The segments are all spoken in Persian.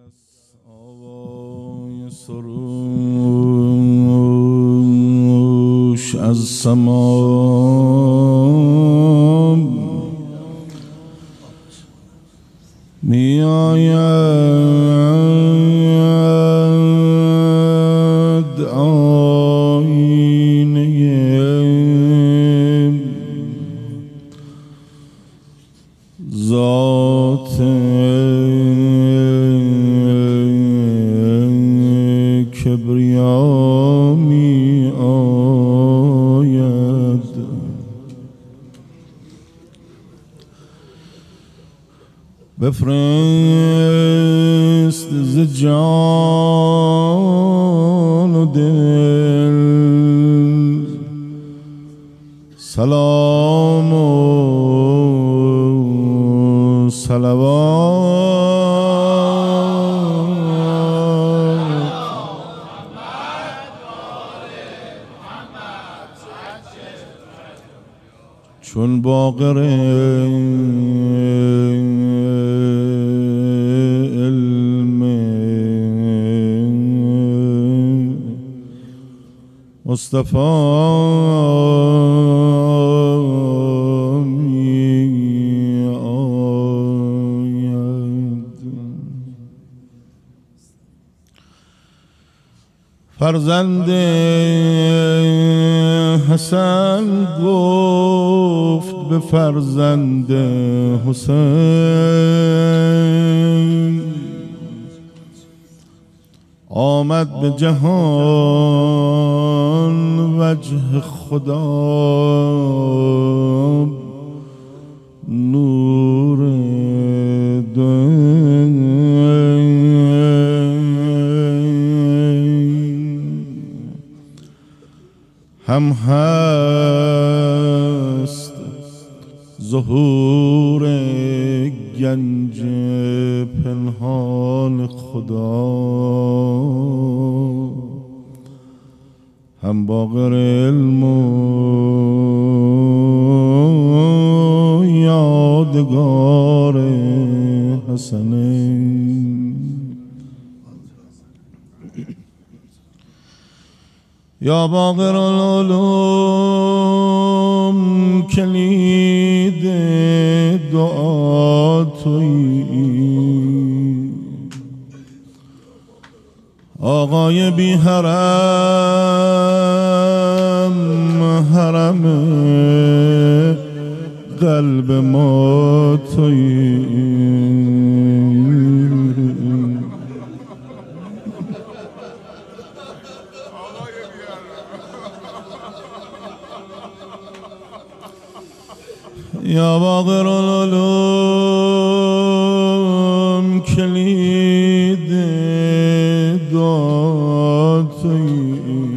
آوای سروش از سما می آید آینه ذات کبریا می آید بفرست ز جان و دل سلام و صلوات چون باقر علم مصطفی می آید. فرزند حسن گفت به فرزند حسین آمد به جهان وجه خدا نور دین هم هست ظهور گنج پنهان خدا هم باقر علم و یادگار حسنین یا باقر العلوم کلید دعا تویی آقای بی حرم حرم قلب ما تویی یا باقر العلوم کلید دعا تویی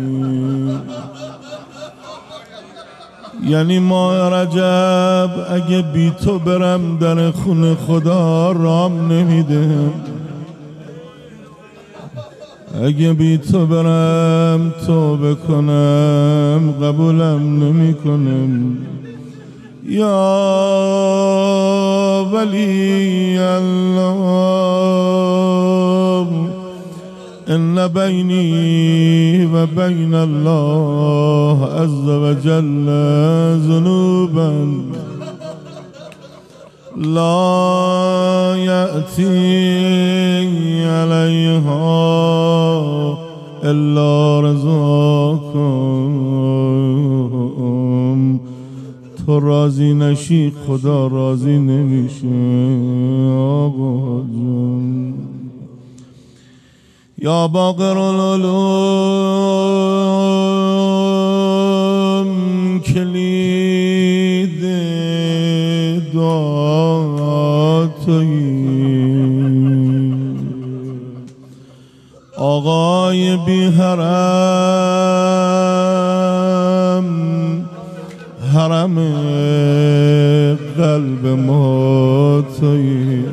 یعنی ماه رجب اگه بی تو برم در خونه خدا رام نمیده اگه بی تو برم توبه کنم قبولم نمی کنم یا ولی الله ان بینی و بین الله عز وجل ذنوبا لا یأتی علیها الا رضاکم تو راضی نشی خدا راضی نمیشه آقا جون یا باقر العلوم کلید دعا تویی آقای بی حرم حرم قلب ما تویی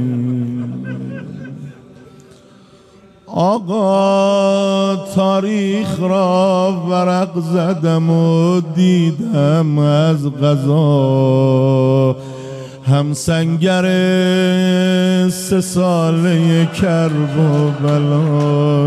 آقا تاریخ را ورق زدم و دیدم از قضا هم سنگر 3 ساله کرب و بلا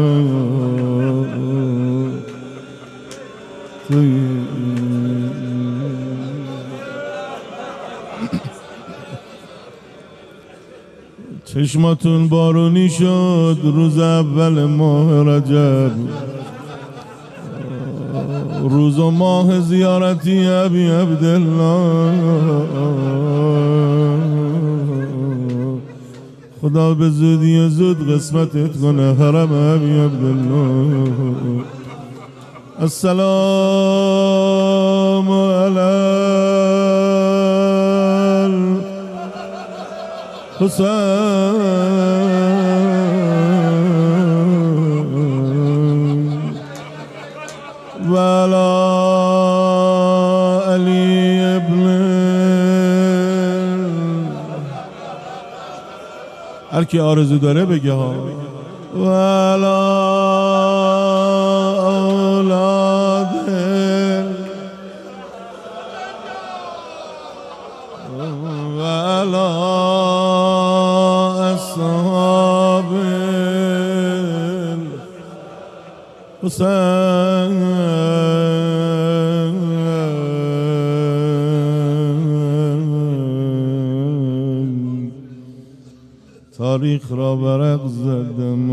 چشماتون بارونی شد روز اول ماه رجب، روز و ماه زیارتی ابی عبدالله. خدا به زودی زود قسمتت کنه حرم ابی عبدالله. السلام علی حسین و علی علی ابن، هر کی آرزو داره بگه ها، و علی اولاده و علی اصحاب حسین. تاریخ را ورق زدم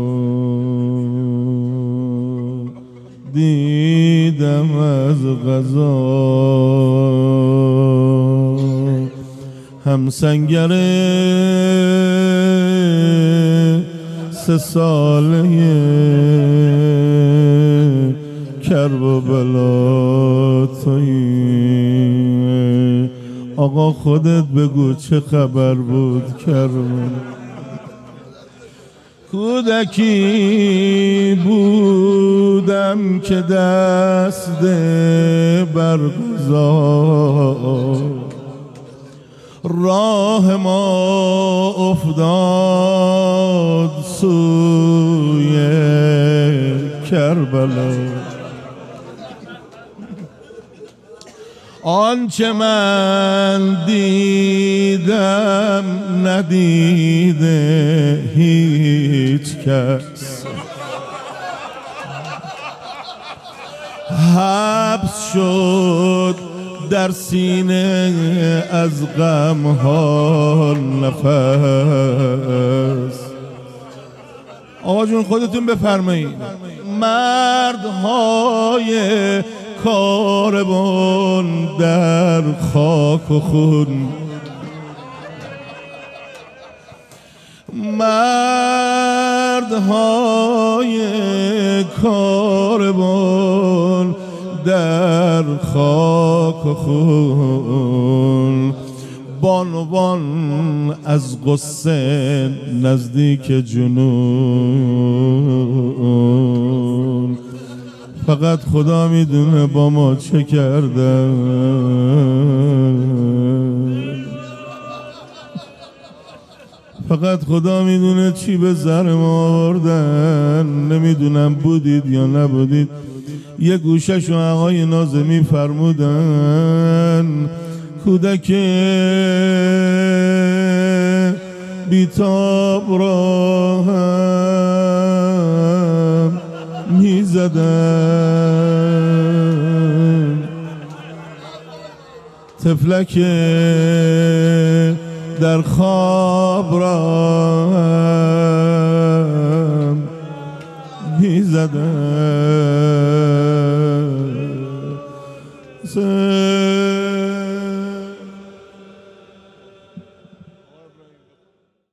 و دیدم از قضا هم سنگر 3 ساله کرب و بلا تویی. آقا خودت بگو چه خبر بود کرب؟ کودکی بودم که دست بر قضا راه ما افتاد سوی کربلا. آنچه من دیدم ندیده هیچ کس، حبس شد در سینه از غم ها نفس. آقا جون خودتون بفرمایید. مردهای کاروان در خاک و خون، مردهای کاروان در خاک و خون، بانوان از غصه نزدیک جنون. فقط خدا میدونه با ما چه کردن، فقط خدا میدونه چی به سر ما آوردن. نمیدونم بودید یا نبودید، یه گوشه‌شو آقای ناظمی فرمودن کودک بیتاب را هم میزدن، طفلک در خواب را هم میزدن.